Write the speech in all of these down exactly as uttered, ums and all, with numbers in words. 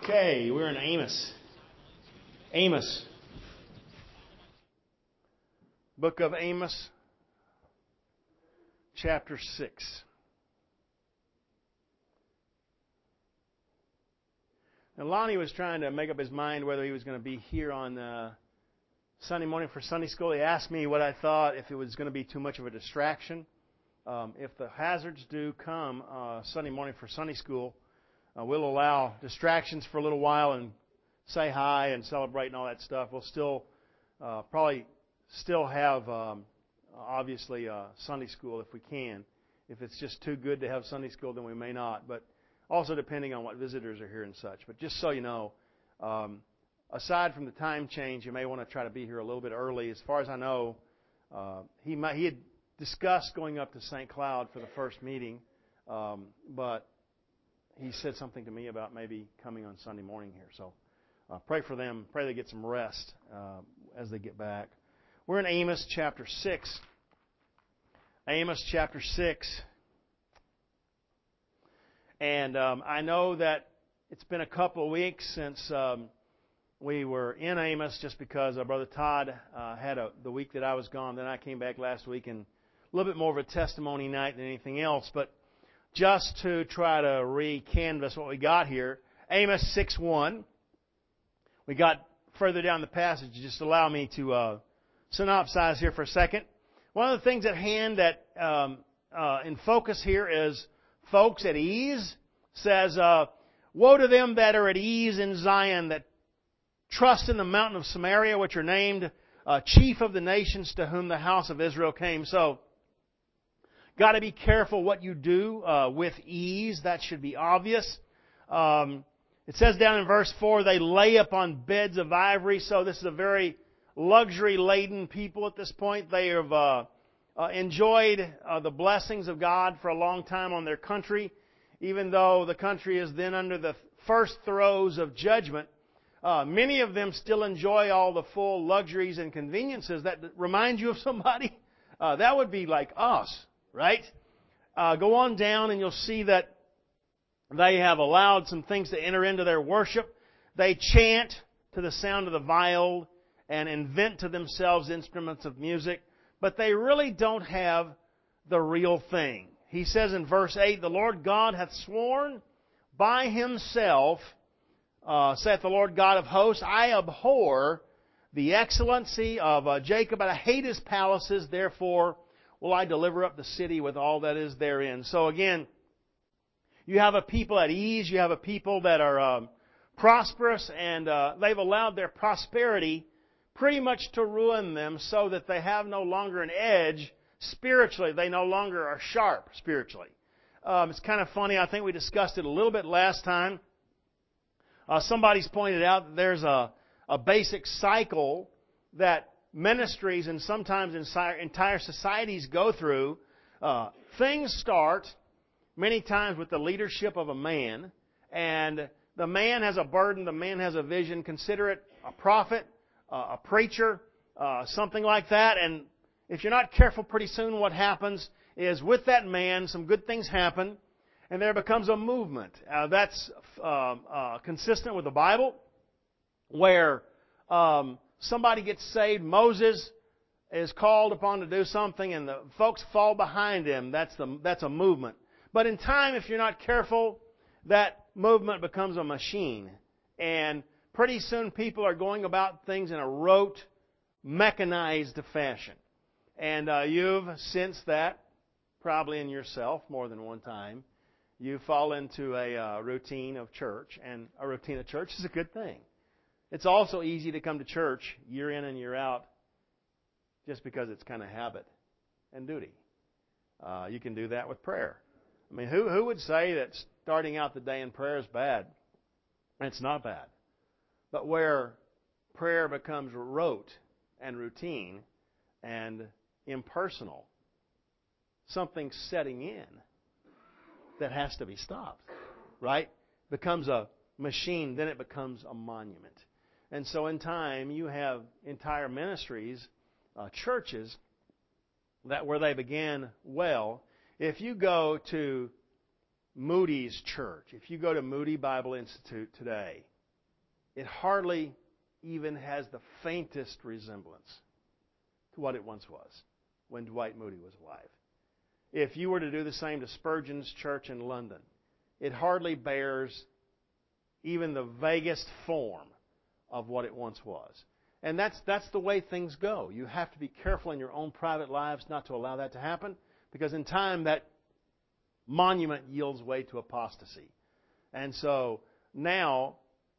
Okay, we're in Amos. Amos. Book of Amos, chapter six. Now, Lonnie was trying to make up his mind whether he was going to be here on uh, Sunday morning for Sunday school. He asked me what I thought, if it was going to be too much of a distraction. Um, if the hazards do come uh, Sunday morning for Sunday school, uh, we'll allow distractions for a little while and say hi and celebrate and all that stuff. We'll still uh, probably still have, um, obviously, uh, Sunday school if we can. If it's just too good to have Sunday school, then we may not. But also depending on what visitors are here and such. But just so you know, um, aside from the time change, you may want to try to be here a little bit early. As far as I know, uh, he might, he had discussed going up to Saint Cloud for the first meeting, um, but he said something to me about maybe coming on Sunday morning here. So uh, pray for them. Pray they get some rest uh, as they get back. We're in Amos chapter six. Amos chapter six. And um, I know that it's been a couple of weeks since um, we were in Amos, just because uh, Brother Todd uh, had a, the week that I was gone. Then I came back last week, and a little bit more of a testimony night than anything else. But just to try to re-canvas what we got here, Amos six one. We got further down the passage. Just allow me to uh, synopsize here for a second. One of the things at hand that um, uh, in focus here is folks at ease. Says, uh, woe to them that are at ease in Zion, that trust in the mountain of Samaria, which are named uh, chief of the nations, to whom the house of Israel came. So, got to be careful what you do uh, with ease. That should be obvious. Um, it says down in verse four, they lay upon beds of ivory. So this is a very luxury-laden people at this point. They have uh, uh, enjoyed uh, the blessings of God for a long time on their country, even though the country is then under the first throes of judgment. Uh, many of them still enjoy all the full luxuries and conveniences. That remind you of somebody? Uh, that would be like us. Right? Uh, go on down and you'll see that they have allowed some things to enter into their worship. They chant to the sound of the viol and invent to themselves instruments of music, but they really don't have the real thing. He says in verse eight, the Lord God hath sworn by Himself, uh, saith the Lord God of hosts, I abhor the excellency of uh, Jacob, and I hate his palaces, therefore will I deliver up the city with all that is therein. So again, you have a people at ease. You have a people that are um, prosperous, and uh, they've allowed their prosperity pretty much to ruin them, so that they have no longer an edge spiritually. They no longer are sharp spiritually. Um, it's kind of funny. I think we discussed it a little bit last time. Uh, somebody's pointed out that there's a, a basic cycle that ministries and sometimes entire societies go through. Uh, things start many times with the leadership of a man, and the man has a burden, the man has a vision. Consider it a prophet, uh, a preacher, uh, something like that. And if you're not careful, pretty soon what happens is with that man, some good things happen, and there becomes a movement. Uh, that's uh, uh, consistent with the Bible, where um, somebody gets saved. Moses is called upon to do something, and the folks fall behind him. That's the that's a movement. But in time, if you're not careful, that movement becomes a machine, and pretty soon people are going about things in a rote, mechanized fashion. And uh, you've sensed that probably in yourself more than one time. You fall into a uh, routine of church, and a routine of church is a good thing. It's also easy to come to church year in and year out just because it's kind of habit and duty. Uh, you can do that with prayer. I mean, who who would say that starting out the day in prayer is bad? It's not bad. But where prayer becomes rote and routine and impersonal, something's setting in that has to be stopped, right? Becomes a machine, then it becomes a monument. And so in time, you have entire ministries, uh, churches, that where they began well. If you go to Moody's Church, if you go to Moody Bible Institute today, it hardly even has the faintest resemblance to what it once was when Dwight Moody was alive. If you were to do the same to Spurgeon's church in London, it hardly bears even the vaguest form of what it once was. And that's that's the way things go. You have to be careful in your own private lives not to allow that to happen, because in time that monument yields way to apostasy. And so now,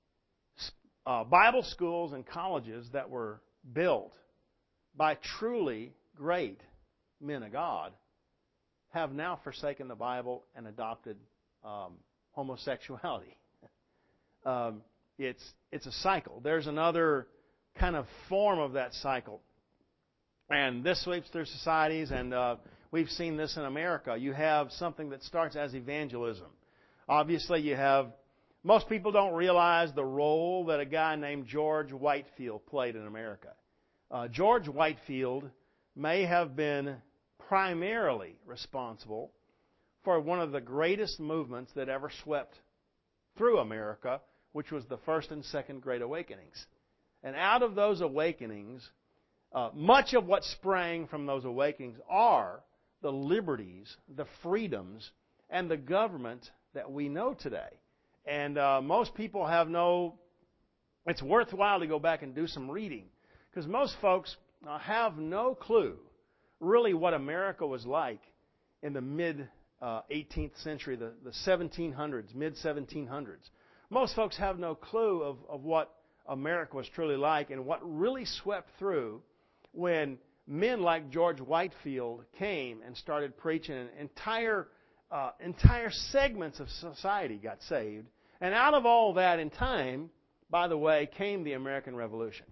uh, Bible schools and colleges that were built by truly great men of God have now forsaken the Bible and adopted um, homosexuality. um, it's it's a cycle. There's another kind of form of that cycle, and this sweeps through societies, and uh, we've seen this in America. You have something that starts as evangelism. Obviously, you have most people don't realize the role that a guy named George Whitefield played in America. Uh, George Whitefield may have been primarily responsible for one of the greatest movements that ever swept through America, which was the First and Second Great Awakenings. And out of those awakenings, uh, much of what sprang from those awakenings are the liberties, the freedoms, and the government that we know today. And uh, most people have no... It's worthwhile to go back and do some reading, because most folks uh, have no clue really what America was like in the mid-eighteenth uh, century, the, the seventeen hundreds, mid-seventeen hundreds. Most folks have no clue of, of what America was truly like and what really swept through when men like George Whitefield came and started preaching, and entire uh, entire segments of society got saved. And out of all that in time, by the way, came the American Revolution.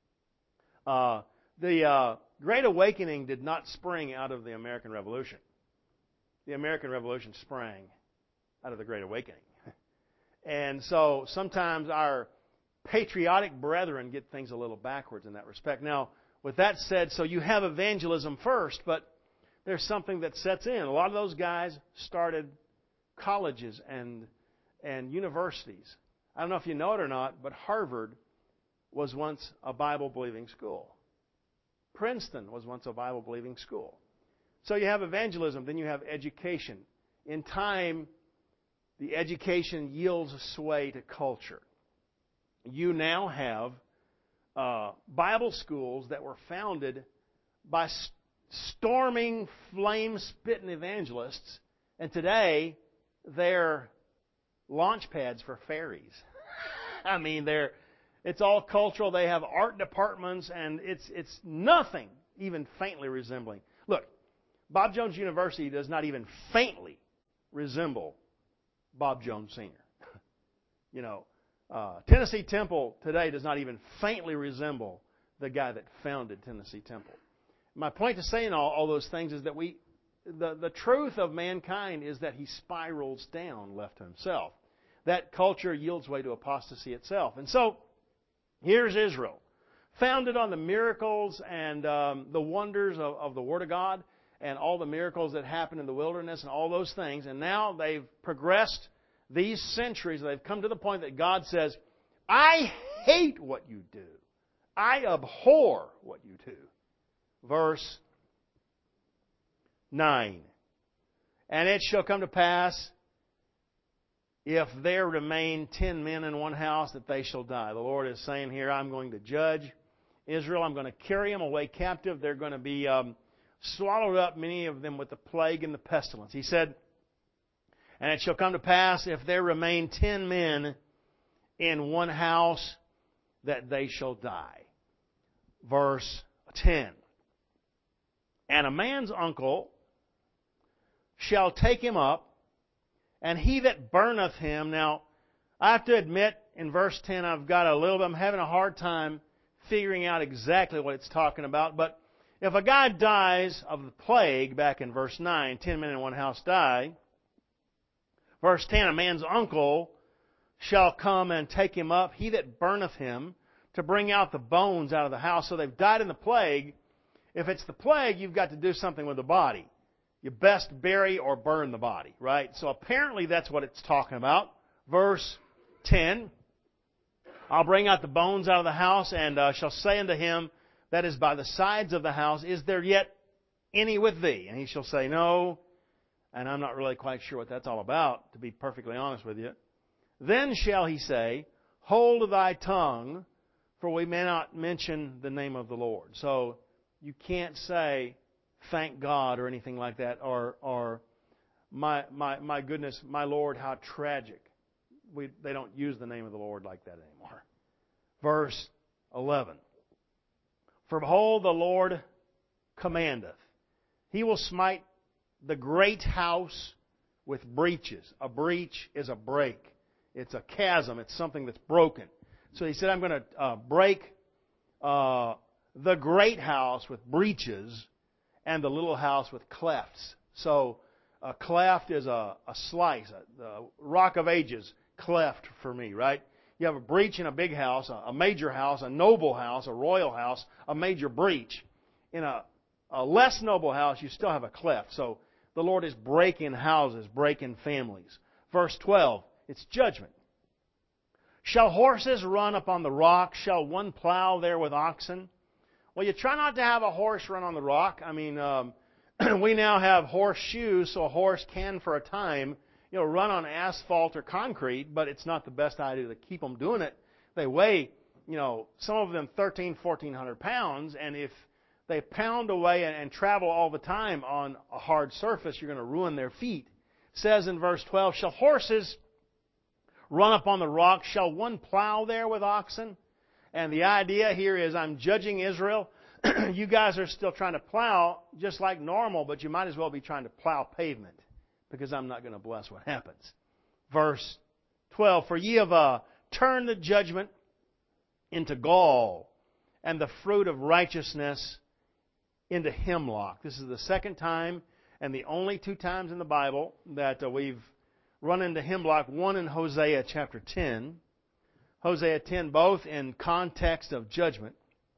Uh, the uh, Great Awakening did not spring out of the American Revolution. The American Revolution sprang out of the Great Awakening. And so sometimes our patriotic brethren get things a little backwards in that respect. Now, with that said, so you have evangelism first, but there's something that sets in. A lot of those guys started colleges and and universities. I don't know if you know it or not, but Harvard was once a Bible-believing school. Princeton was once a Bible-believing school. So you have evangelism, then you have education. In time, the education yields a sway to culture. You now have uh, Bible schools that were founded by st- storming, flame-spitting evangelists, and today they're launch pads for fairies. I mean, they're it's all cultural. They have art departments, and it's it's nothing even faintly resembling. Look, Bob Jones University does not even faintly resemble Bob Jones Senior You know, uh, Tennessee Temple today does not even faintly resemble the guy that founded Tennessee Temple. My point to saying all, all those things is that we, the, the truth of mankind is that he spirals down left to himself. That culture yields way to apostasy itself. And so, here's Israel, founded on the miracles and um, the wonders of, of the Word of God and all the miracles that happened in the wilderness and all those things. And now they've progressed these centuries. They've come to the point that God says, I hate what you do. I abhor what you do. Verse nine. And it shall come to pass, if there remain ten men in one house, that they shall die. The Lord is saying here, I'm going to judge Israel. I'm going to carry them away captive. They're going to be um, swallowed up, many of them, with the plague and the pestilence. He said, and it shall come to pass, if there remain ten men in one house, that they shall die. Verse ten. And a man's uncle shall take him up, and he that burneth him. Now, I have to admit, in verse ten, I've got a little bit, I'm having a hard time figuring out exactly what it's talking about. But if a guy dies of the plague, back in verse nine, ten men in one house die. Verse ten, a man's uncle shall come and take him up, he that burneth him, to bring out the bones out of the house. So they've died in the plague. If it's the plague, you've got to do something with the body. You best bury or burn the body, right? So apparently that's what it's talking about. Verse ten, I'll bring out the bones out of the house, and uh, shall say unto him that is by the sides of the house, Is there yet any with thee? And he shall say, No. And I'm not really quite sure what that's all about, to be perfectly honest with you. Then shall he say, Hold thy tongue, for we may not mention the name of the Lord. So you can't say, Thank God, or anything like that, or or my my my goodness, my Lord, how tragic. We they don't use the name of the Lord like that anymore. Verse eleven. For behold, the Lord commandeth. He will smite the great house with breaches. A breach is a break. It's a chasm. It's something that's broken. So he said, I'm going to uh, break uh, the great house with breaches and the little house with clefts. So a cleft is a, a slice. A, the Rock of Ages cleft for me, right? You have a breach in a big house, a, a major house, a noble house, a royal house, a major breach. In a, a less noble house, you still have a cleft. So the Lord is breaking houses, breaking families. Verse twelve, it's judgment. Shall horses run upon the rock? Shall one plow there with oxen? Well, you try not to have a horse run on the rock. I mean, um, we now have horseshoes, so a horse can, for a time, you know, run on asphalt or concrete, but it's not the best idea to keep them doing it. They weigh, you know, some of them thirteen, fourteen hundred pounds, and if they pound away and, and travel all the time on a hard surface, you're going to ruin their feet. It says in verse twelve, Shall horses run upon the rock? Shall one plow there with oxen? And the idea here is, I'm judging Israel. You guys are still trying to plow just like normal, but you might as well be trying to plow pavement, because I'm not going to bless what happens. Verse twelve, For ye have uh, turned the judgment into gall, and the fruit of righteousness into hemlock. This is the second time and the only two times in the Bible that uh, we've run into hemlock. One in Hosea chapter ten. Hosea ten, both in context of judgment,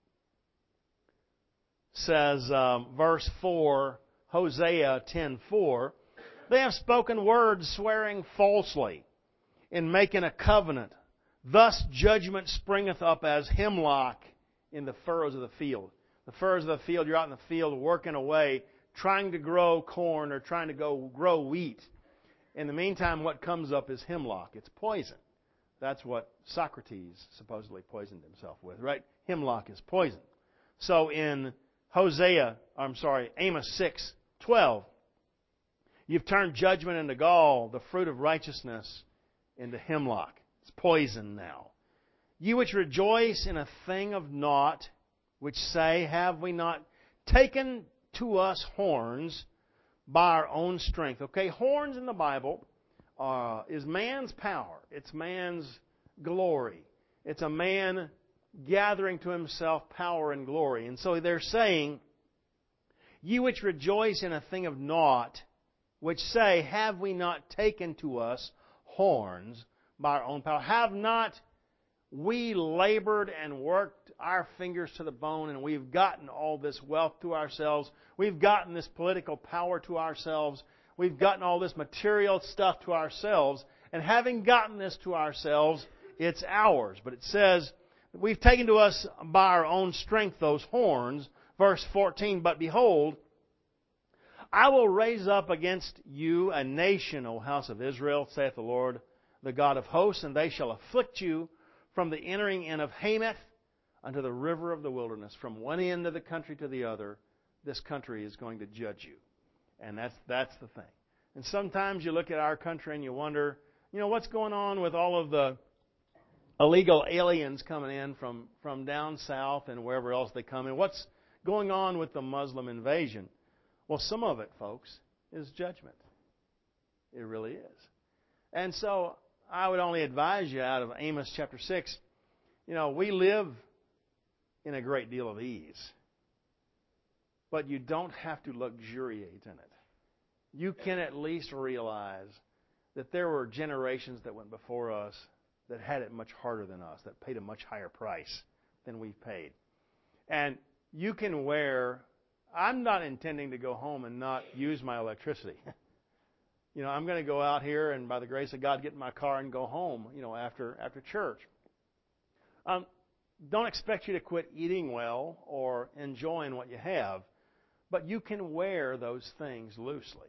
says, um, verse four, Hosea ten four, They have spoken words swearing falsely in making a covenant. Thus judgment springeth up as hemlock in the furrows of the field. The furrows of the field, you're out in the field working away, trying to grow corn or trying to go grow wheat. In the meantime, what comes up is hemlock. It's poison. That's what Socrates supposedly poisoned himself with, right? Hemlock is poison. So in Hosea, I'm sorry, Amos six twelve, you've turned judgment into gall, the fruit of righteousness into hemlock. It's poison now. You which rejoice in a thing of naught, which say, Have we not taken to us horns by our own strength? Okay, horns in the Bible uh, is man's power. It's man's glory. It's a man gathering to himself power and glory. And so they're saying, You which rejoice in a thing of naught, which say, Have we not taken to us horns by our own power? Have not we labored and worked our fingers to the bone, and we've gotten all this wealth to ourselves? We've gotten this political power to ourselves. We've gotten all this material stuff to ourselves. And having gotten this to ourselves, it's ours. But it says, we've taken to us by our own strength those horns. Verse fourteen, But behold, I will raise up against you a nation, O house of Israel, saith the Lord, the God of hosts, and they shall afflict you from the entering in of Hamath unto the river of the wilderness. From one end of the country to the other, this country is going to judge you. And that's that's the thing. And sometimes you look at our country and you wonder, you know, what's going on with all of the illegal aliens coming in from, from down south and wherever else they come in? What's going on with the Muslim invasion? Well, some of it, folks, is judgment. It really is. And so I would only advise you out of Amos chapter six, you know, we live in a great deal of ease. But you don't have to luxuriate in it. You can at least realize that there were generations that went before us that had it much harder than us, that paid a much higher price than we've paid. And you can wear, I'm not intending to go home and not use my electricity. You know, I'm going to go out here and by the grace of God get in my car and go home, you know, after after church. Um, don't expect you to quit eating well or enjoying what you have, but you can wear those things loosely.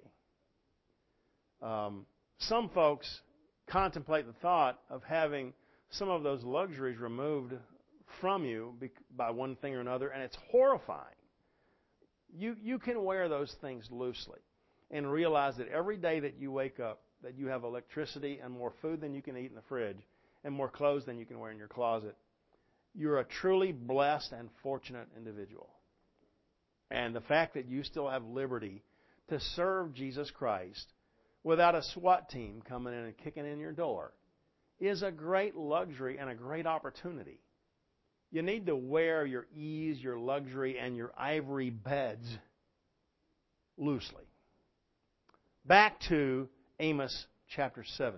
Um, some folks contemplate the thought of having some of those luxuries removed from you by one thing or another, and it's horrifying. You, you can wear those things loosely and realize that every day that you wake up, that you have electricity and more food than you can eat in the fridge and more clothes than you can wear in your closet. You're a truly blessed and fortunate individual. And the fact that you still have liberty to serve Jesus Christ without a SWAT team coming in and kicking in your door is a great luxury and a great opportunity. You need to wear your ease, your luxury, and your ivory beds loosely. Back to Amos chapter seven.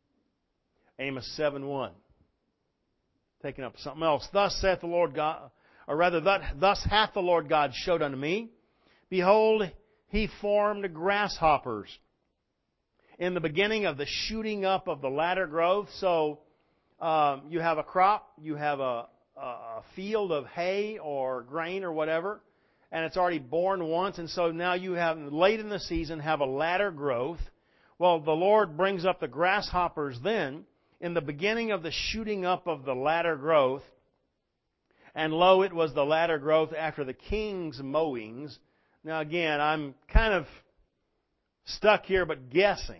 Amos seven one. Taking up something else. Thus saith the Lord God, or rather, thus hath the Lord God showed unto me. Behold, He formed grasshoppers in the beginning of the shooting up of the latter growth. So um, you have a crop, you have a, a field of hay or grain or whatever, and it's already born once, and so now you have, late in the season, have a latter growth. Well, the Lord brings up the grasshoppers then, in the beginning of the shooting up of the latter growth, and lo, it was the latter growth after the king's mowings. Now again, I'm kind of stuck here, but guessing.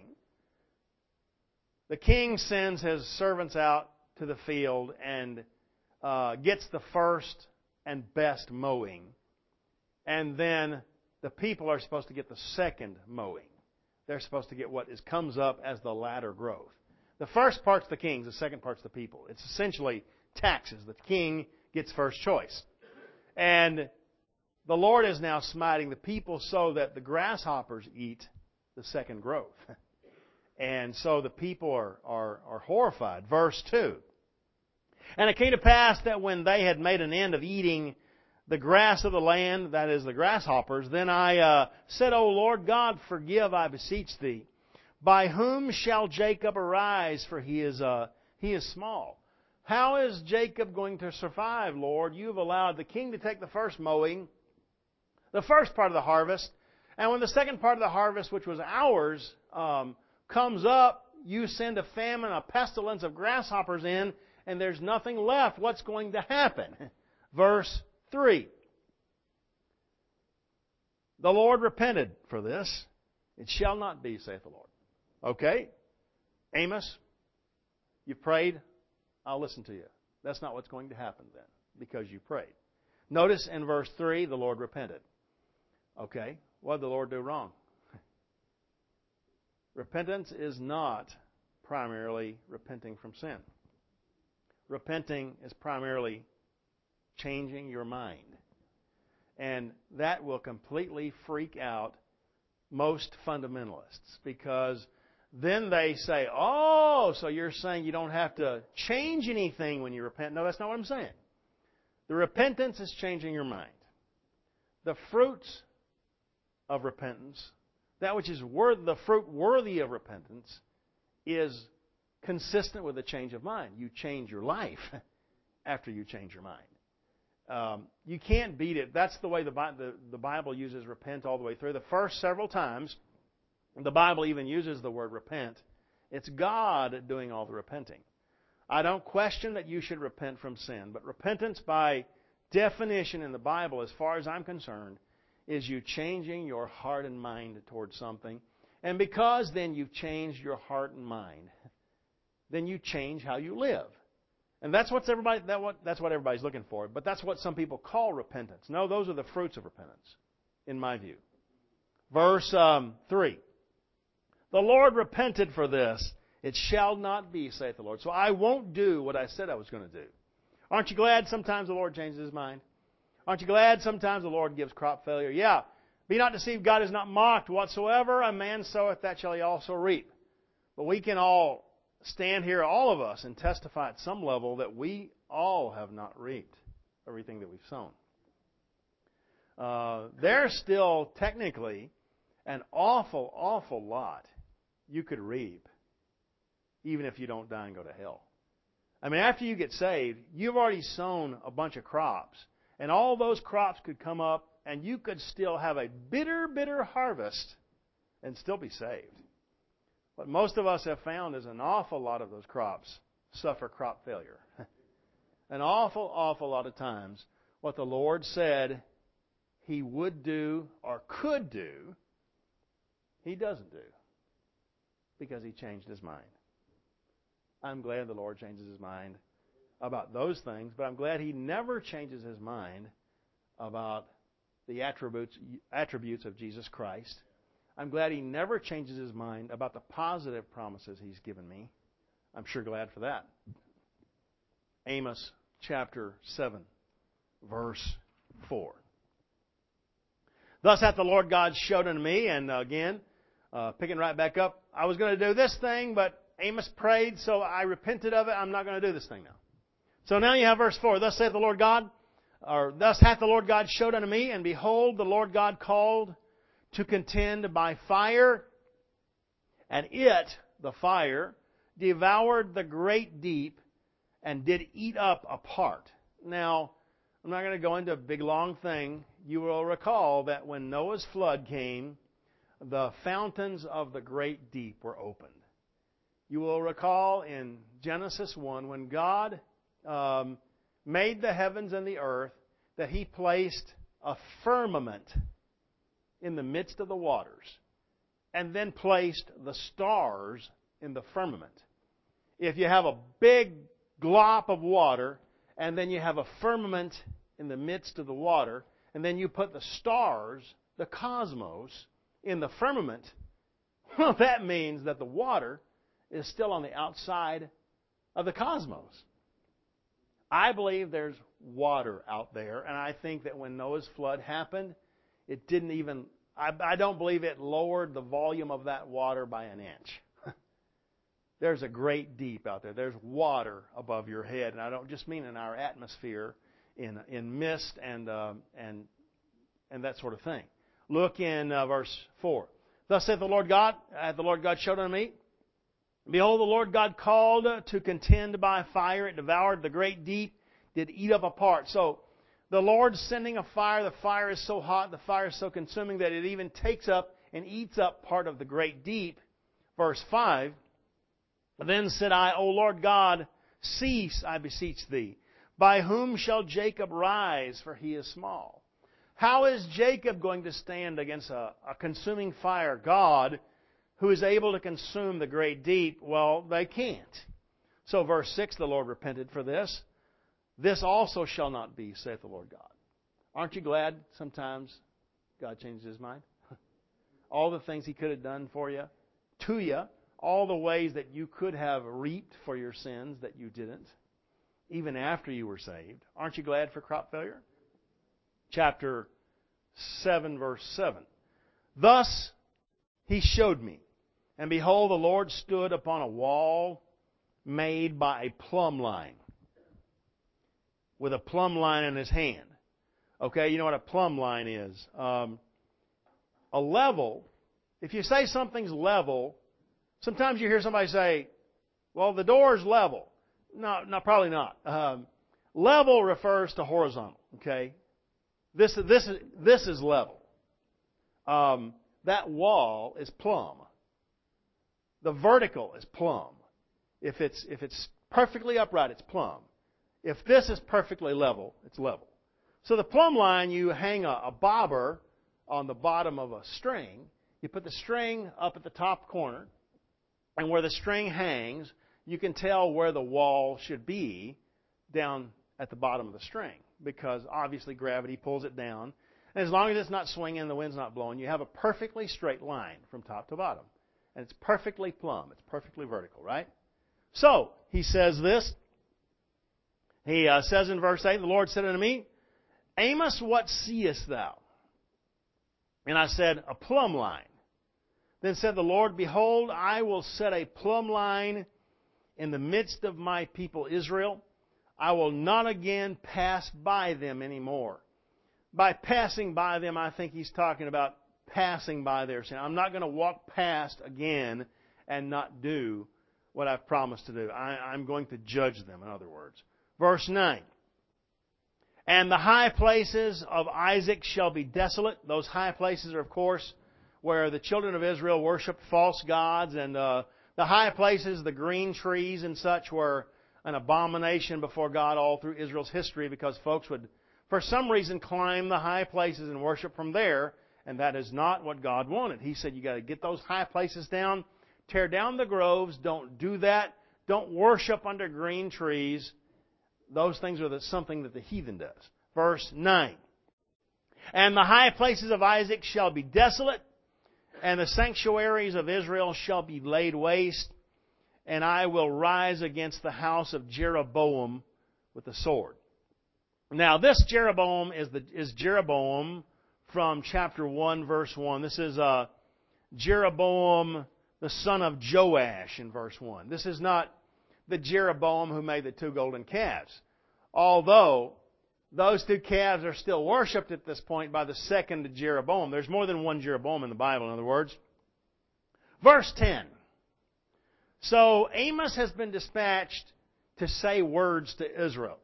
The king sends his servants out to the field and uh, gets the first and best mowing. And then the people are supposed to get the second mowing. They're supposed to get what is comes up as the latter growth. The first part's the king's, the second part's the people. It's essentially taxes. The king gets first choice. And the Lord is now smiting the people so that the grasshoppers eat the second growth. And so the people are, are, are horrified. Verse two. And it came to pass that when they had made an end of eating the grass of the land, that is the grasshoppers, then I uh, said, O Lord God, forgive, I beseech thee. By whom shall Jacob arise? For he is uh, he is small. How is Jacob going to survive, Lord? You've allowed the king to take the first mowing, the first part of the harvest, and when the second part of the harvest, which was ours, um, comes up, you send a famine, a pestilence of grasshoppers in, and there's nothing left. What's going to happen? Verse three. The Lord repented for this. It shall not be, saith the Lord. Okay, Amos, you prayed. I'll listen to you. That's not what's going to happen then, because you prayed. Notice in verse three, the Lord repented. Okay, what did the Lord do wrong? Repentance is not primarily repenting from sin. Repenting is primarily changing your mind. And that will completely freak out most fundamentalists, because then they say, oh, so you're saying you don't have to change anything when you repent. No, that's not what I'm saying. The repentance is changing your mind. The fruits of repentance, that which is worth, the fruit worthy of repentance, is consistent with a change of mind. You change your life after you change your mind. Um, you can't beat it. That's the way the, the, the Bible uses repent all the way through. The first several times, the Bible even uses the word repent. It's God doing all the repenting. I don't question that you should repent from sin, but repentance by definition in the Bible, as far as I'm concerned, is you changing your heart and mind towards something. And because then you've changed your heart and mind, then you change how you live. And that's what's everybody that what that's what everybody's looking for. But that's what some people call repentance. No, those are the fruits of repentance, in my view. Verse um, three. The Lord repented for this. It shall not be, saith the Lord. So I won't do what I said I was going to do. Aren't you glad sometimes the Lord changes His mind? Aren't you glad sometimes the Lord gives crop failure? Yeah. Be not deceived, God is not mocked. Whatsoever a man soweth, that shall he also reap. But we can all stand here, all of us, and testify at some level that we all have not reaped everything that we've sown. Uh, there's still technically an awful, awful lot you could reap, even if you don't die and go to hell. I mean, after you get saved, you've already sown a bunch of crops. And all those crops could come up, and you could still have a bitter, bitter harvest and still be saved. What most of us have found is an awful lot of those crops suffer crop failure. An awful, awful lot of times, what the Lord said He would do or could do, He doesn't do because He changed His mind. I'm glad the Lord changes His mind about those things, but I'm glad He never changes His mind about the attributes attributes of Jesus Christ. I'm glad He never changes His mind about the positive promises He's given me. I'm sure glad for that. Amos chapter seven, verse four. Thus hath the Lord God showed unto me, and again, uh, picking right back up, I was going to do this thing, but Amos prayed, so I repented of it. I'm not going to do this thing now. So now you have verse four. Thus saith the Lord God, or thus hath the Lord God showed unto me, and behold, the Lord God called to contend by fire, and it, the fire, devoured the great deep, and did eat up a part. Now, I'm not going to go into a big long thing. You will recall that when Noah's flood came, the fountains of the great deep were opened. You will recall in Genesis one, when God um, made the heavens and the earth, that He placed a firmament in the midst of the waters, and then placed the stars in the firmament. If you have a big glop of water, and then you have a firmament in the midst of the water, and then you put the stars, the cosmos, in the firmament, well, that means that the water is still on the outside of the cosmos. I believe there's water out there, and I think that when Noah's flood happened, it didn't even, I, I don't believe it lowered the volume of that water by an inch. There's a great deep out there. There's water above your head, and I don't just mean in our atmosphere, in in mist and uh, and and that sort of thing. Look in uh, verse four. Thus saith the Lord God, hath the Lord God showed unto me, behold, the Lord God called to contend by fire. It devoured the great deep, did eat up a part. So the Lord's sending a fire. The fire is so hot, the fire is so consuming that it even takes up and eats up part of the great deep. Verse five. Then said I, O Lord God, cease, I beseech Thee. By whom shall Jacob rise, for he is small? How is Jacob going to stand against a, a consuming fire? God, who is able to consume the great deep, well, they can't. So verse six, the Lord repented for this. This also shall not be, saith the Lord God. Aren't you glad sometimes God changes His mind? All the things He could have done for you, to you, all the ways that you could have reaped for your sins that you didn't, even after you were saved. Aren't you glad for crop failure? Chapter seven, verse seven. Thus He showed me, and behold, the Lord stood upon a wall made by a plumb line, with a plumb line in His hand. Okay, you know what a plumb line is. Um, a level, if you say something's level, sometimes you hear somebody say, well, the door's level. No, no, probably not. Um, level refers to horizontal, okay? This, this, is, this is level. Um, that wall is plumb. The vertical is plumb. If it's, if it's perfectly upright, it's plumb. If this is perfectly level, it's level. So the plumb line, you hang a, a bobber on the bottom of a string. You put the string up at the top corner, and where the string hangs, you can tell where the wall should be down at the bottom of the string, because obviously gravity pulls it down. And as long as it's not swinging, the wind's not blowing, you have a perfectly straight line from top to bottom. And it's perfectly plumb. It's perfectly vertical, right? So, he says this. He uh, says in verse eight, the Lord said unto me, Amos, what seest thou? And I said, a plumb line. Then said the Lord, behold, I will set a plumb line in the midst of my people Israel. I will not again pass by them anymore. By passing by them, I think he's talking about passing by their sin. I'm not going to walk past again and not do what I've promised to do. I, I'm going to judge them, in other words. Verse nine. And the high places of Isaac shall be desolate. Those high places are, of course, where the children of Israel worshiped false gods. And uh, the high places, the green trees and such, were an abomination before God all through Israel's history, because folks would, for some reason, climb the high places and worship from there. And that is not what God wanted. He said, you got to get those high places down, tear down the groves. Don't do that. Don't worship under green trees. Those things are the, something that the heathen does. Verse nine. And the high places of Isaac shall be desolate, and the sanctuaries of Israel shall be laid waste, and I will rise against the house of Jeroboam with the sword. Now, this Jeroboam is the is Jeroboam from chapter one, verse one. This is uh, Jeroboam, the son of Joash, in verse one. This is not the Jeroboam who made the two golden calves. Although those two calves are still worshipped at this point by the second Jeroboam. There's more than one Jeroboam in the Bible, in other words. Verse ten. So Amos has been dispatched to say words to Israel.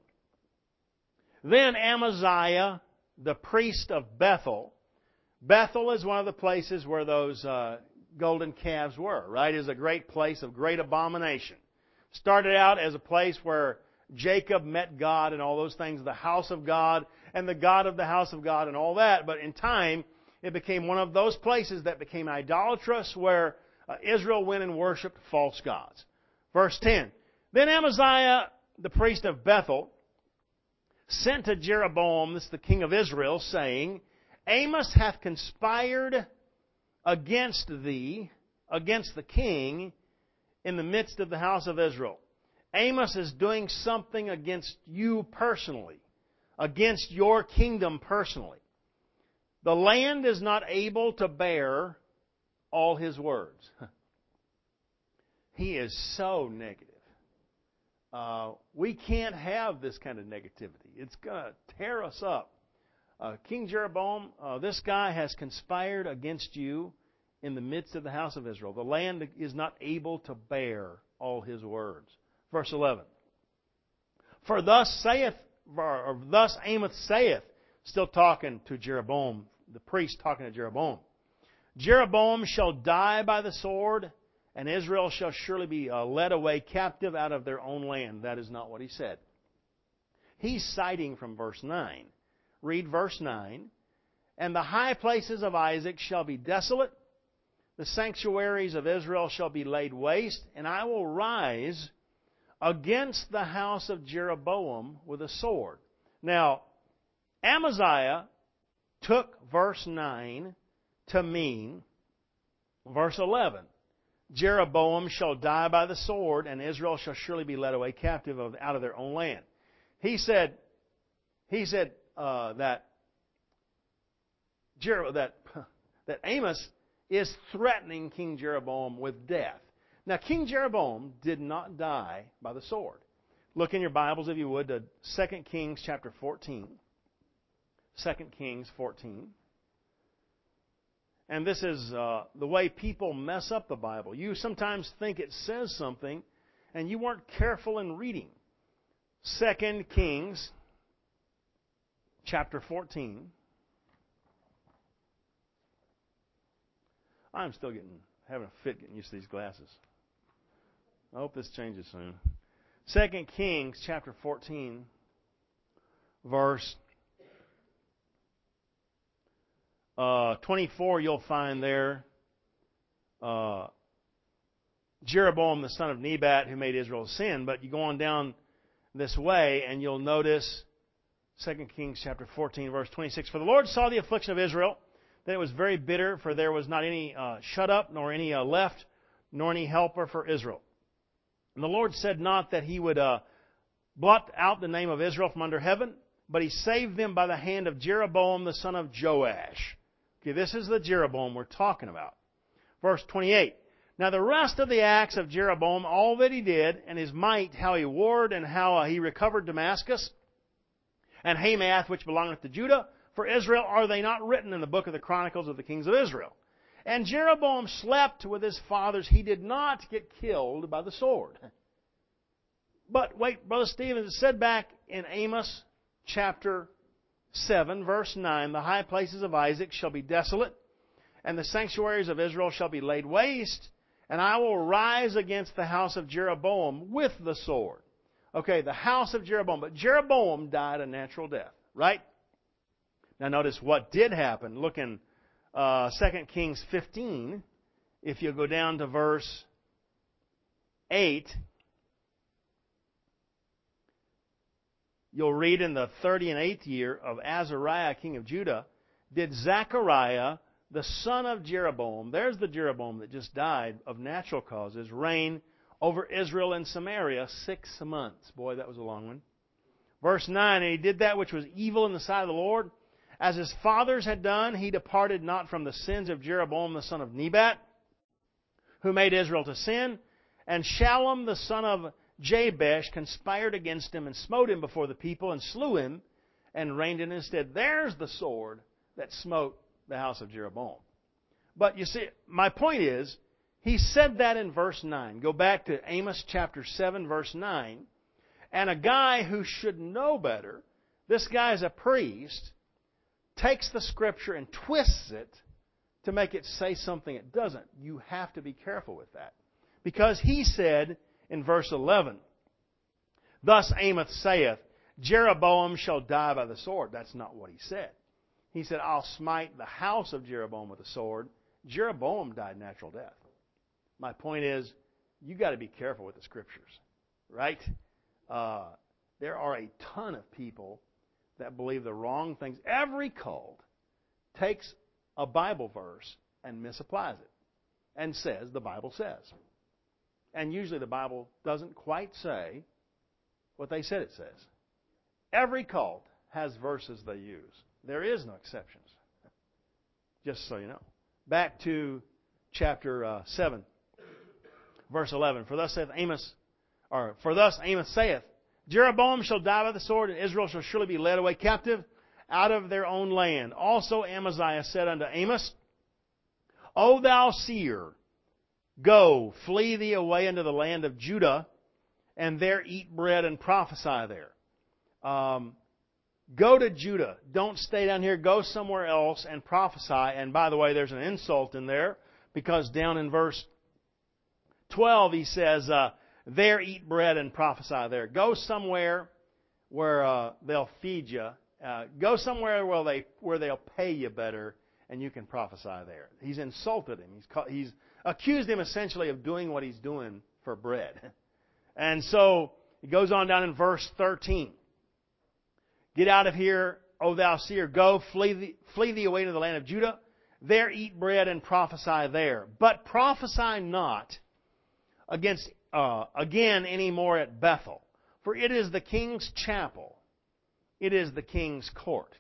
Then Amaziah, the priest of Bethel. Bethel is one of the places where those uh, golden calves were, right? It is a great place of great abomination. Started out as a place where Jacob met God and all those things, the house of God and the God of the house of God and all that. But in time, it became one of those places that became idolatrous, where uh, Israel went and worshipped false gods. Verse ten. Then Amaziah, the priest of Bethel, sent to Jeroboam, this is the king of Israel, saying, Amos hath conspired against thee, against the king, in the midst of the house of Israel. Amos is doing something against you personally, against your kingdom personally. The land is not able to bear all his words. He is so negative. Uh, we can't have this kind of negativity. It's going to tear us up. Uh, King Jeroboam, uh, this guy has conspired against you in the midst of the house of Israel. The land is not able to bear all his words. Verse eleven. For thus saith, or thus Amos saith, still talking to Jeroboam, the priest talking to Jeroboam. Jeroboam shall die by the sword, and Israel shall surely be uh, led away captive out of their own land. That is not what he said. He's citing from verse nine. Read verse nine. And the high places of Isaac shall be desolate, the sanctuaries of Israel shall be laid waste, and I will rise against the house of Jeroboam with a sword. Now, Amaziah took verse nine to mean verse eleven. Jeroboam shall die by the sword, and Israel shall surely be led away captive of, out of their own land. He said, he said uh, that, Jer- that, that Amos is threatening King Jeroboam with death. Now, King Jeroboam did not die by the sword. Look in your Bibles, if you would, to Second Kings chapter fourteen. Second Kings fourteen. And this is uh, the way people mess up the Bible. You sometimes think it says something, and you weren't careful in reading. Second Kings chapter fourteen. I'm still getting having a fit getting used to these glasses. I hope this changes soon. Second Kings chapter fourteen, verse uh, twenty-four, you'll find there uh, Jeroboam the son of Nebat, who made Israel sin. But you go on down this way and you'll notice Second Kings chapter fourteen, verse twenty-six. For the Lord saw the affliction of Israel, that it was very bitter, for there was not any uh, shut up, nor any uh, left, nor any helper for Israel. And the Lord said not that he would uh, blot out the name of Israel from under heaven, but he saved them by the hand of Jeroboam the son of Joash. Okay, this is the Jeroboam we're talking about. Verse twenty-eight. Now the rest of the acts of Jeroboam, all that he did, and his might, how he warred, and how uh, he recovered Damascus, and Hamath, which belongeth to Judah, for Israel, are they not written in the book of the Chronicles of the kings of Israel? And Jeroboam slept with his fathers. He did not get killed by the sword. But wait, Brother Stephen, it said back in Amos chapter seven, verse nine, the high places of Isaac shall be desolate, and the sanctuaries of Israel shall be laid waste, and I will rise against the house of Jeroboam with the sword. Okay, the house of Jeroboam. But Jeroboam died a natural death, right? Now notice what did happen. Look in uh, Second Kings fifteen. If you go down to verse eight, you'll read, in the thirty and eighth year of Azariah, king of Judah, did Zechariah, the son of Jeroboam, there's the Jeroboam that just died of natural causes, reign over Israel and Samaria six months. Boy, that was a long one. Verse nine, and he did that which was evil in the sight of the Lord. As his fathers had done, he departed not from the sins of Jeroboam the son of Nebat, who made Israel to sin. And Shallum the son of Jabesh conspired against him and smote him before the people and slew him and reigned in his stead. There's the sword that smote the house of Jeroboam. But you see, my point is, he said that in verse nine. Go back to Amos chapter seven, verse nine. And a guy who should know better, this guy is a priest, takes the Scripture and twists it to make it say something it doesn't. You have to be careful with that. Because he said in verse eleven, thus Amos saith, Jeroboam shall die by the sword. That's not what he said. He said, I'll smite the house of Jeroboam with a sword. Jeroboam died natural death. My point is, you got to be careful with the Scriptures, right? Uh, there are a ton of people that believe the wrong things. Every cult takes a Bible verse and misapplies it and says the Bible says. And usually the Bible doesn't quite say what they said it says. Every cult has verses they use. There is no exceptions. Just so you know. Back to chapter uh, seven, verse eleven. For thus saith Amos, or for thus Amos saith, Jeroboam shall die by the sword, and Israel shall surely be led away captive out of their own land. Also Amaziah said unto Amos, O thou seer, go, flee thee away into the land of Judah, and there eat bread and prophesy there. Um, go to Judah. Don't stay down here. Go somewhere else and prophesy. And by the way, there's an insult in there, because down in verse twelve he says, uh, there eat bread and prophesy there. Go somewhere where uh, they'll feed you. Uh, go somewhere where they where they'll pay you better, and you can prophesy there. He's insulted him. He's called, he's accused him essentially of doing what he's doing for bread. And so he goes on down in verse thirteen. Get out of here, O thou seer. Go, flee thee, flee thee away to the land of Judah. There eat bread and prophesy there. But prophesy not against uh, again any more at Bethel. For it is the king's chapel. It is the king's court.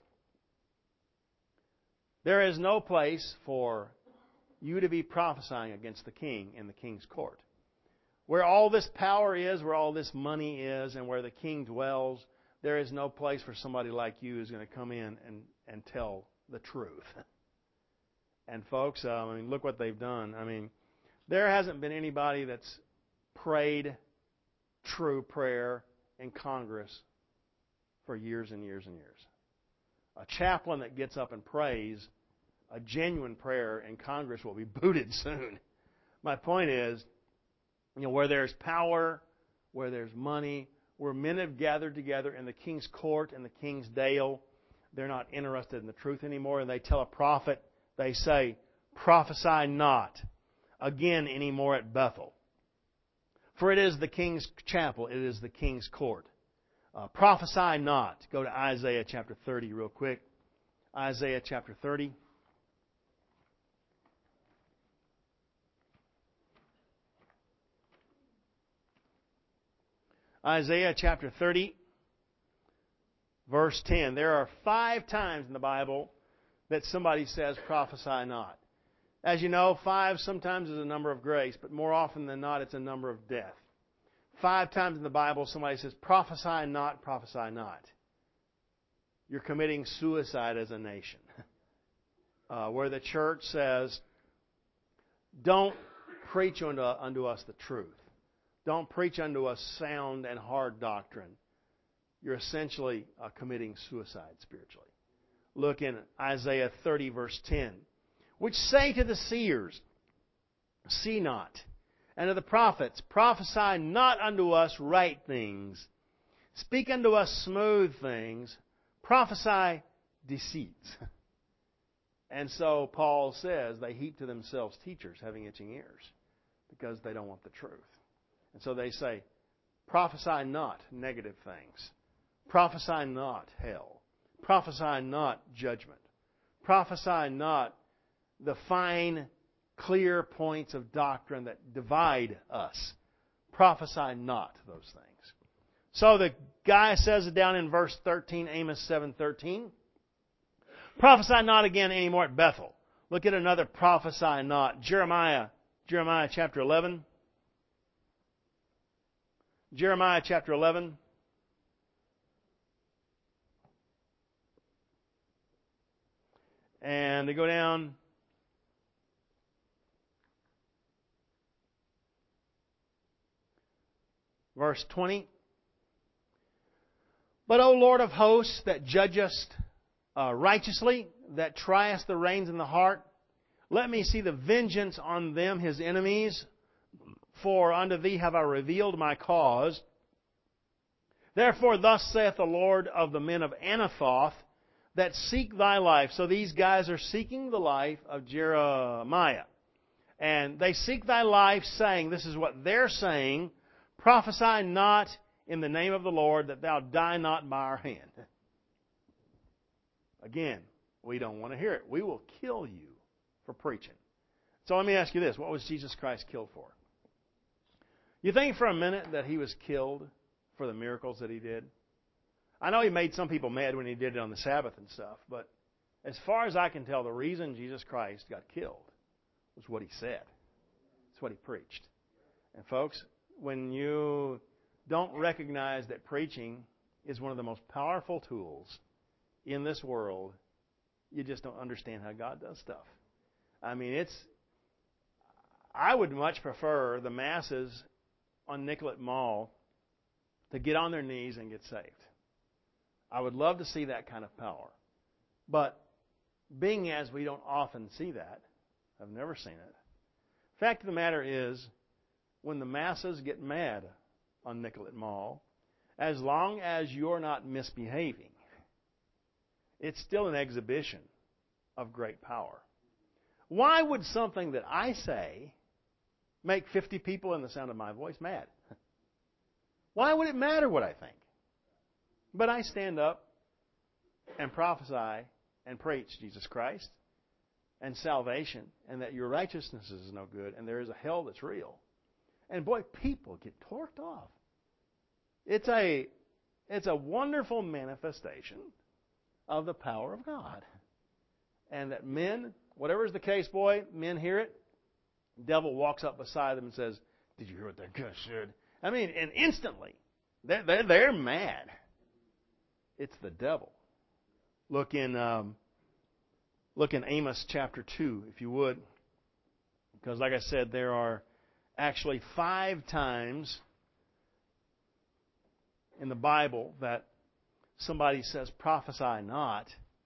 There is no place for you to be prophesying against the king in the king's court. Where all this power is, where all this money is, and where the king dwells, there is no place for somebody like you who's going to come in and, and tell the truth. And folks, uh, I mean, look what they've done. I mean, there hasn't been anybody that's prayed true prayer in Congress for years and years and years. A chaplain that gets up and prays a genuine prayer in Congress will be booted soon. My point is, you know, where there's power, where there's money, where men have gathered together in the king's court and the king's dale, they're not interested in the truth anymore. And they tell a prophet, they say, prophesy not again anymore at Bethel. For it is the king's chapel, it is the king's court. Uh, prophesy not. Go to Isaiah chapter thirty real quick. Isaiah chapter thirty. Isaiah chapter thirty, verse ten. There are five times in the Bible that somebody says, prophesy not. As you know, five sometimes is a number of grace, but more often than not, it's a number of death. Five times in the Bible, somebody says, prophesy not, prophesy not. You're committing suicide as a nation. Uh, where the church says, don't preach unto, unto us the truth. Don't preach unto us sound and hard doctrine. You're essentially uh, committing suicide spiritually. Look in Isaiah thirty, verse ten. Which say to the seers, see not, and to the prophets, prophesy not unto us right things. Speak unto us smooth things. Prophesy deceits. And so Paul says they heap to themselves teachers having itching ears because they don't want the truth. And so they say, prophesy not negative things. Prophesy not hell. Prophesy not judgment. Prophesy not the fine, clear points of doctrine that divide us. Prophesy not those things. So the guy says it down in verse thirteen, Amos seven thirteen. Prophesy not again anymore at Bethel. Look at another prophesy not. Jeremiah, Jeremiah chapter eleven. Jeremiah chapter eleven. And they go down. Verse twenty. But, O Lord of hosts, that judgest uh, righteously, that triest the reins in the heart, let me see the vengeance on them, his enemies, for unto thee have I revealed my cause. Therefore thus saith the Lord of the men of Anathoth, that seek thy life. So these guys are seeking the life of Jeremiah. And they seek thy life, saying, this is what they're saying, prophesy not in the name of the Lord, that thou die not by our hand. Again, we don't want to hear it. We will kill you for preaching. So let me ask you this. What was Jesus Christ killed for? You think for a minute that he was killed for the miracles that he did? I know he made some people mad when he did it on the Sabbath and stuff, but as far as I can tell, the reason Jesus Christ got killed was what he said. It's what he preached. And folks, when you don't recognize that preaching is one of the most powerful tools in this world, you just don't understand how God does stuff. I mean, it's... I would much prefer the masses on Nicollet Mall to get on their knees and get saved. I would love to see that kind of power. But being as we don't often see that, I've never seen it. Fact of the matter is, when the masses get mad on Nicollet Mall, as long as you're not misbehaving, it's still an exhibition of great power. Why would something that I say make fifty people in the sound of my voice mad? Why would it matter what I think? But I stand up and prophesy and preach Jesus Christ and salvation, and that your righteousness is no good, and there is a hell that's real. And boy, people get torqued off. It's a, it's a wonderful manifestation of the power of God. And that men, whatever is the case, boy, men hear it. The devil walks up beside them and says, did you hear what that guy said? I mean, and instantly, they're, they're, they're mad. It's the devil. Look in, um, look in Amos chapter two, if you would. Because like I said, there are actually five times in the Bible that somebody says, prophesy not.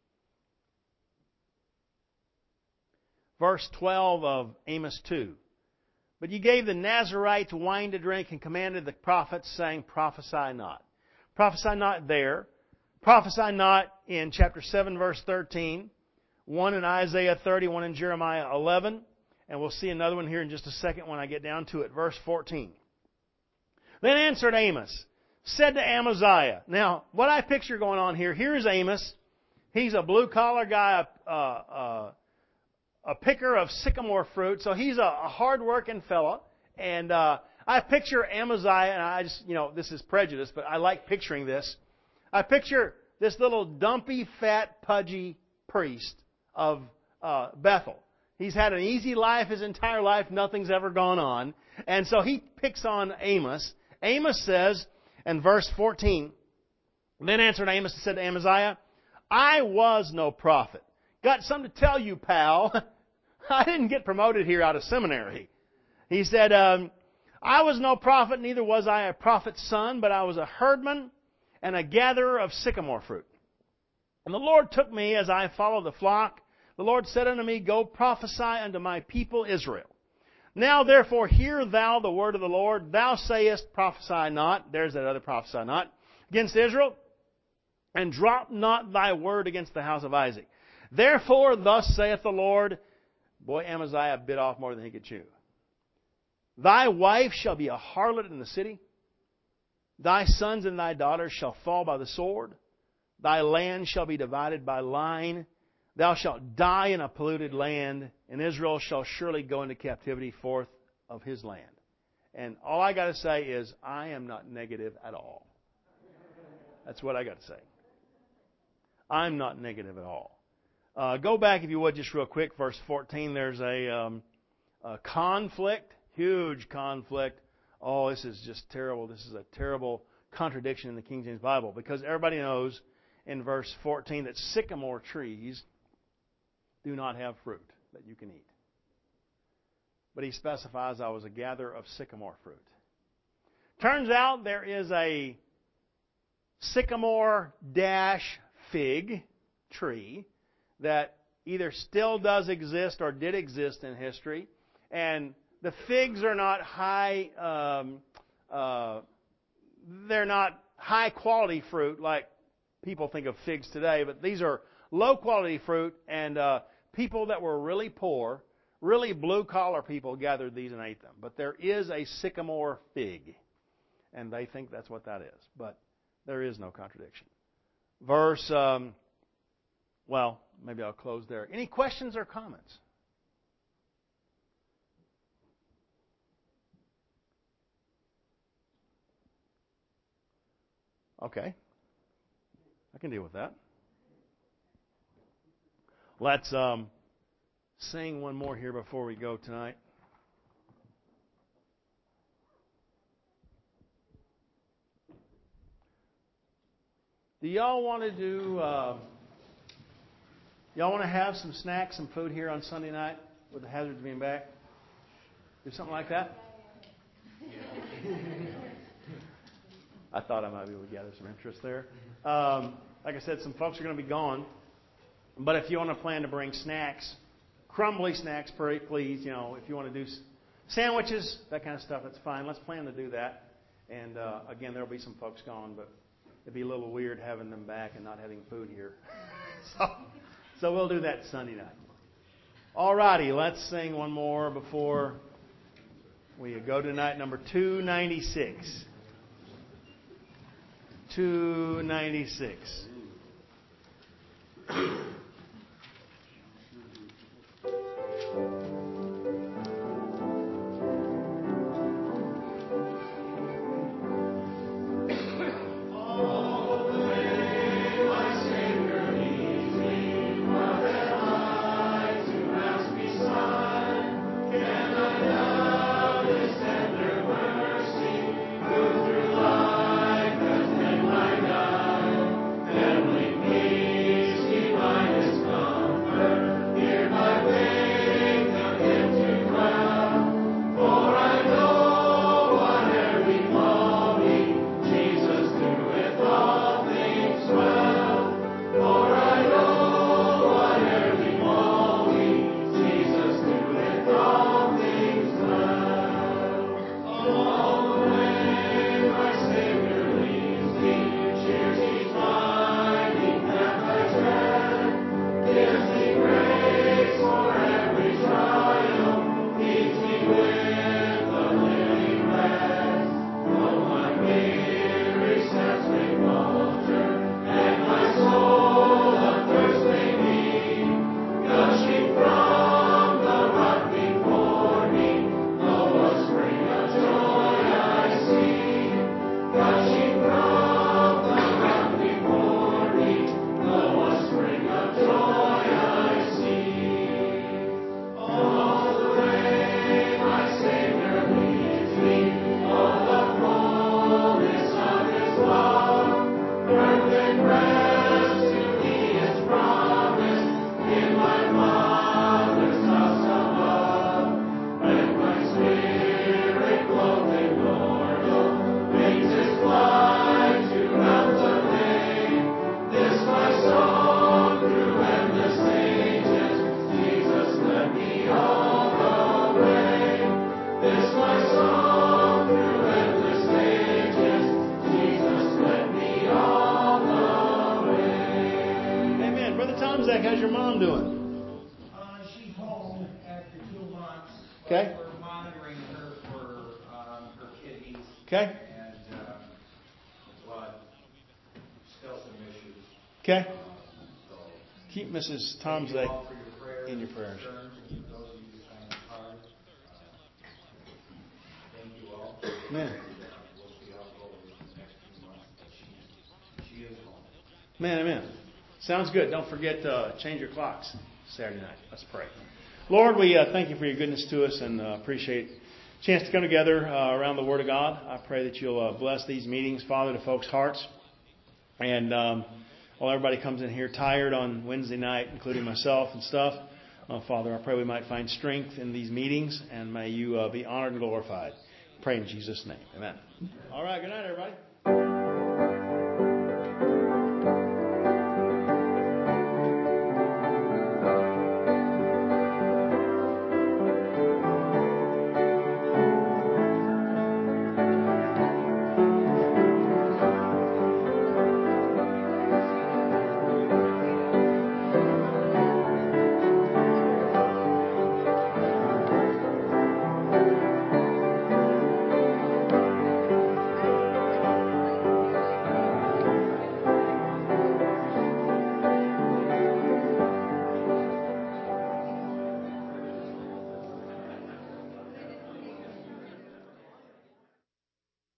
Verse twelve of Amos two. But you gave the Nazarites wine to drink and commanded the prophets, saying, prophesy not. Prophesy not there. Prophesy not in chapter seven, verse thirteen. One in Isaiah thirty, one in Jeremiah eleven. And we'll see another one here in just a second when I get down to it. Verse fourteen. Then answered Amos, said to Amaziah. Now, what I picture going on here, here's Amos. He's a blue-collar guy, uh, uh, a picker of sycamore fruit. So he's a, a hard-working fella. And uh, I picture Amaziah, and I just, you know, this is prejudice, but I like picturing this. I picture this little dumpy, fat, pudgy priest of uh, Bethel. He's had an easy life his entire life. Nothing's ever gone on. And so he picks on Amos. Amos says, in verse fourteen, then answered Amos and said to Amaziah, I was no prophet. Got something to tell you, pal. I didn't get promoted here out of seminary. He said, um, I was no prophet, neither was I a prophet's son, but I was a herdman and a gatherer of sycamore fruit. And the Lord took me as I followed the flock. The Lord said unto me, Go prophesy unto my people Israel. Now therefore hear thou the word of the Lord. Thou sayest, prophesy not. There's that other prophesy not. Against Israel. And drop not thy word against the house of Isaac. Therefore thus saith the Lord. Boy, Amaziah bit off more than he could chew. Thy wife shall be a harlot in the city. Thy sons and thy daughters shall fall by the sword. Thy land shall be divided by line. Thou shalt die in a polluted land, and Israel shall surely go into captivity forth of his land. And all I got to say is, I am not negative at all. That's what I got to say. I'm not negative at all. Uh, go back, if you would, just real quick, verse fourteen. There's a, um, a conflict, huge conflict. Oh, this is just terrible. This is a terrible contradiction in the King James Bible, because everybody knows in verse fourteen that sycamore trees do not have fruit that you can eat. But he specifies, I was a gatherer of sycamore fruit. Turns out there is a sycamore dash fig tree that either still does exist or did exist in history. And the figs are not high, um, uh, they're not high quality fruit like people think of figs today, but these are low quality fruit, and uh, people that were really poor, really blue collar people gathered these and ate them. But there is a sycamore fig, and they think that's what that is. But there is no contradiction. Verse, um, well, maybe I'll close there. Any questions or comments? Okay. I can deal with that. Let's um, sing one more here before we go tonight. Do y'all want to do, uh, y'all want to have some snacks and food here on Sunday night with the Hazards being back? Do something like that? I thought I might be able to gather some interest there. Um, like I said, some folks are going to be gone. But if you want to plan to bring snacks, crumbly snacks, please, you know, if you want to do sandwiches, that kind of stuff, that's fine. Let's plan to do that. And uh, again, there will be some folks gone, but it'd be a little weird having them back and not having food here. so, so we'll do that Sunday night. All righty, let's sing one more before we go to night number two ninety-six. two ninety-six. Heavenly peace, divine how's your mom doing? Uh, she's home after two months. Okay. We're monitoring her for um, her kidneys. Okay. And um, blood. Still some issues. Okay. Um, so Keep Missus Tomsley you all for your prayers in your prayers. And for those of you who signed the card. Uh, thank you all. Man. We'll see how it goes in the next few months. But she, she is home. Man, amen. Sounds good. Don't forget to uh, change your clocks Saturday night. Let's pray. Lord, we uh, thank you for your goodness to us and uh, appreciate the chance to come together uh, around the Word of God. I pray that you'll uh, bless these meetings, Father, to folks' hearts. And um, while everybody comes in here tired on Wednesday night, including myself and stuff, uh, Father, I pray we might find strength in these meetings, and may you uh, be honored and glorified. Pray in Jesus' name. Amen. All right. Good night, everybody.